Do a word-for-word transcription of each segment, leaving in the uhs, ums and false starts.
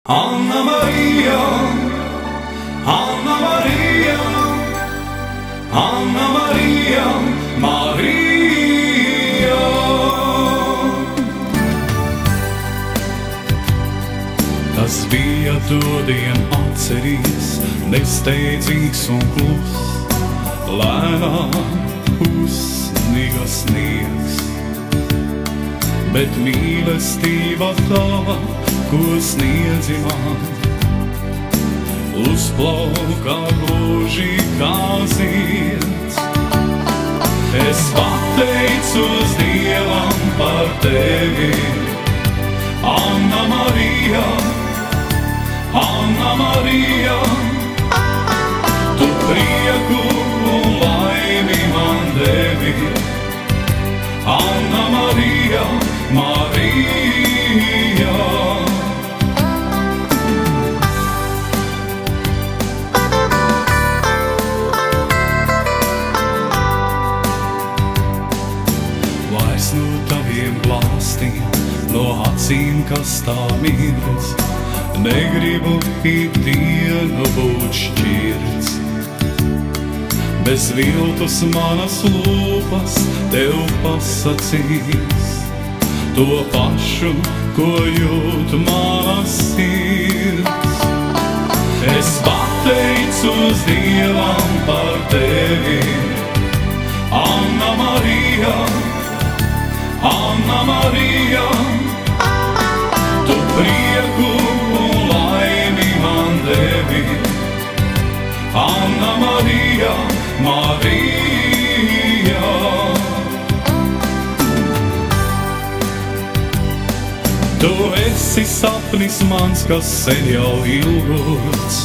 Anna Maria, Anna Maria, Anna Maria, Maria. Tas bija todien atceries, nesteidzīgs un klus, lēnām uzsniga sniegs. Bet mīlestība tava, ko sniedzi man, uzplauka gluži kā zieds. Es pateicos Dievam par tevi, Anna Marija, Anna Marija. Tu prieku un laimi man devi, Anna Marija, Marija. Vairs no taviem glāstiem, no acīm, kas tā mīlis, negribu ikdienu būt šķirts. Bez viltus manas lūpas tev pasacīs to pašu, ko jūt manas sirds. Es pateicos Dievam par tevi, Anna Marija, Anna Marija. Tu prieku un laimi man devi, Anna Marija, Marija. Tu esi sapnis mans, kas sen jau ilgots,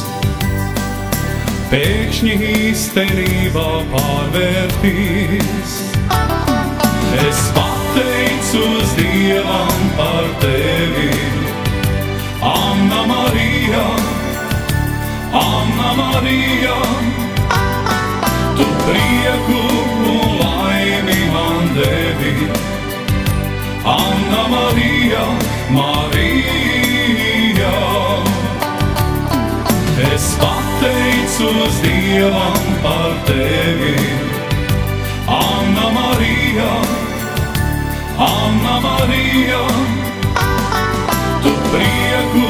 pēkšņi īstenībā pārvērtīs. Es pateicos Dievam par tevi, Anna Marija, Anna Marija. Tu prieku un laimi man devi, Anna Marija, Marija. Es pateicos Dievam par tevi, Anna Marija, Anna Marija. Tu prieku